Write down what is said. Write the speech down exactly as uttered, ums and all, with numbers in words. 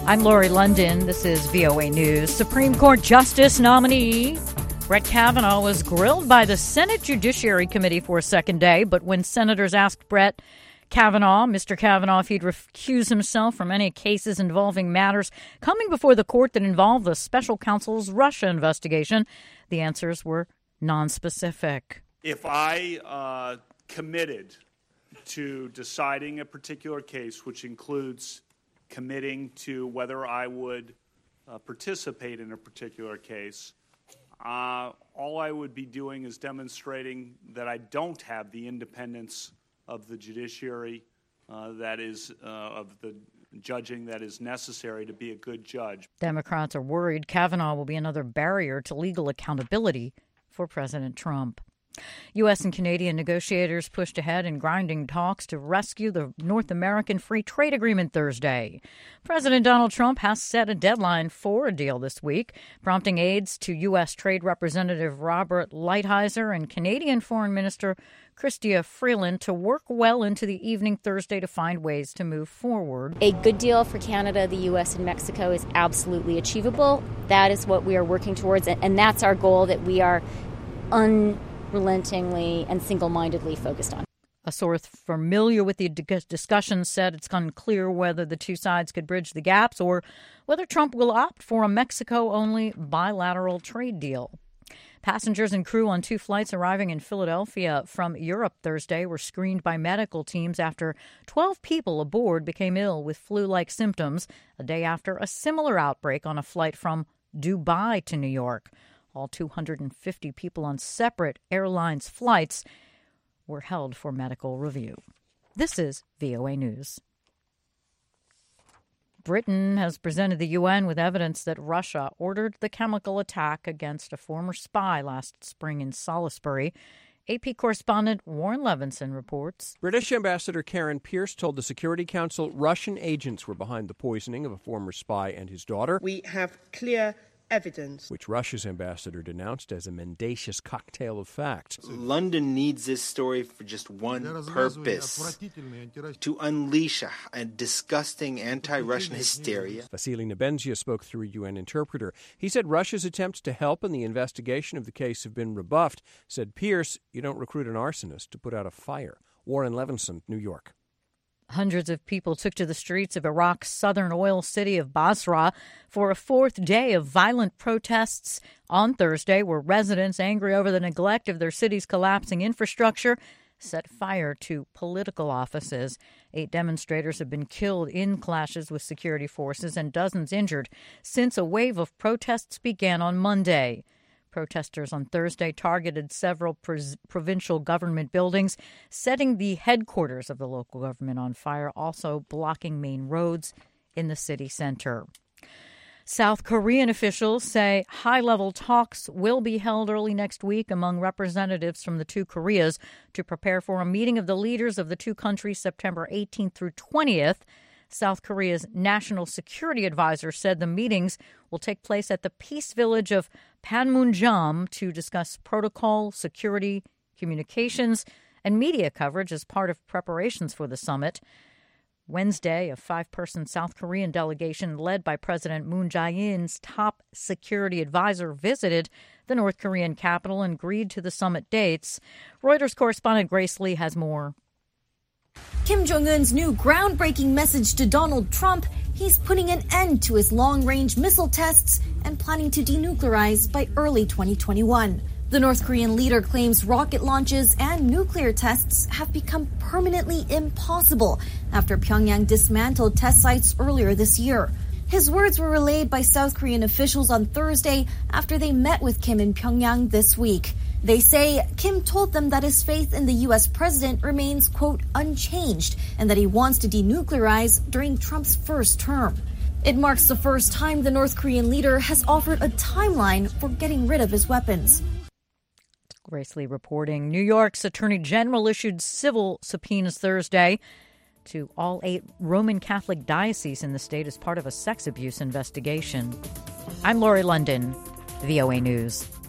I'm Lori London. This is V O A News. Supreme Court Justice nominee Brett Kavanaugh was grilled by the Senate Judiciary Committee for a second day, but when senators asked Brett Kavanaugh, Mister Kavanaugh, if he'd recuse himself from any cases involving matters coming before the court that involved the special counsel's Russia investigation, the answers were nonspecific. If I uh, committed to deciding a particular case, which includes committing to whether I would uh, participate in a particular case, uh, all I would be doing is demonstrating that I don't have the independence of the judiciary uh, that is uh, of the judging that is necessary to be a good judge. Democrats are worried Kavanaugh will be another barrier to legal accountability for President Trump. U S and Canadian negotiators pushed ahead in grinding talks to rescue the North American Free Trade Agreement Thursday. President Donald Trump has set a deadline for a deal this week, prompting aides to U S. Trade Representative Robert Lighthizer and Canadian Foreign Minister Chrystia Freeland to work well into the evening Thursday to find ways to move forward. A good deal for Canada, the U S, and Mexico is absolutely achievable. That is what we are working towards, and that's our goal that we are un. relentingly and single-mindedly focused on. A source familiar with the discussion said it's unclear whether the two sides could bridge the gaps or whether Trump will opt for a Mexico-only bilateral trade deal. Passengers and crew on two flights arriving in Philadelphia from Europe Thursday were screened by medical teams after twelve people aboard became ill with flu-like symptoms a day after a similar outbreak on a flight from Dubai to New York. All two hundred fifty people on separate airlines flights were held for medical review. This is V O A News. Britain has presented the U N with evidence that Russia ordered the chemical attack against a former spy last spring in Salisbury. A P correspondent Warren Levinson reports. British Ambassador Karen Pierce told the Security Council Russian agents were behind the poisoning of a former spy and his daughter. We have clear evidence, which Russia's ambassador denounced as a mendacious cocktail of facts. London needs this story for just one purpose: to unleash a, a disgusting anti-Russian hysteria. Vasily Nebenzia spoke through a U N interpreter. He said Russia's attempts to help in the investigation of the case have been rebuffed. Said Pierce, you don't recruit an arsonist to put out a fire. Warren Levinson, New York. Hundreds of people took to the streets of Iraq's southern oil city of Basra for a fourth day of violent protests on Thursday, where residents, angry over the neglect of their city's collapsing infrastructure, set fire to political offices. Eight demonstrators have been killed in clashes with security forces and dozens injured since a wave of protests began on Monday. Protesters on Thursday targeted several pres- provincial government buildings, setting the headquarters of the local government on fire, also blocking main roads in the city center. South Korean officials say high-level talks will be held early next week among representatives from the two Koreas to prepare for a meeting of the leaders of the two countries September eighteenth through twentieth. South Korea's national security advisor said the meetings will take place at the peace village of Panmunjom to discuss protocol, security, communications, and media coverage as part of preparations for the summit. Wednesday, a five-person South Korean delegation led by President Moon Jae-in's top security advisor visited the North Korean capital and agreed to the summit dates. Reuters correspondent Grace Lee has more. Kim Jong-un's new groundbreaking message to Donald Trump: he's putting an end to his long-range missile tests and planning to denuclearize by early twenty twenty-one. The North Korean leader claims rocket launches and nuclear tests have become permanently impossible after Pyongyang dismantled test sites earlier this year. His words were relayed by South Korean officials on Thursday after they met with Kim in Pyongyang this week. They say Kim told them that his faith in the U S president remains, quote, unchanged, and that he wants to denuclearize during Trump's first term. It marks the first time the North Korean leader has offered a timeline for getting rid of his weapons. Grace Lee reporting. New York's Attorney General issued civil subpoenas Thursday to all eight Roman Catholic dioceses in the state as part of a sex abuse investigation. I'm Lori London, V O A News.